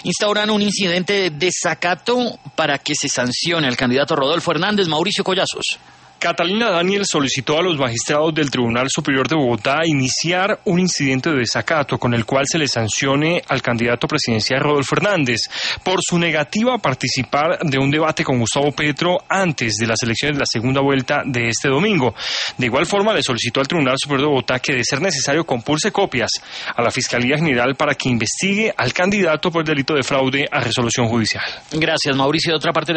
instauran un incidente de desacato para que se sancione al candidato Rodolfo Hernández. Mauricio Collazos. Catalina Daniel solicitó a los magistrados del Tribunal Superior de Bogotá iniciar un incidente de desacato con el cual se le sancione al candidato presidencial Rodolfo Hernández por su negativa a participar de un debate con Gustavo Petro antes de las elecciones de la segunda vuelta de este domingo. De igual forma, le solicitó al Tribunal Superior de Bogotá que, de ser necesario, compulse copias a la Fiscalía General para que investigue al candidato por el delito de fraude a resolución judicial. Gracias, Mauricio. De otra parte,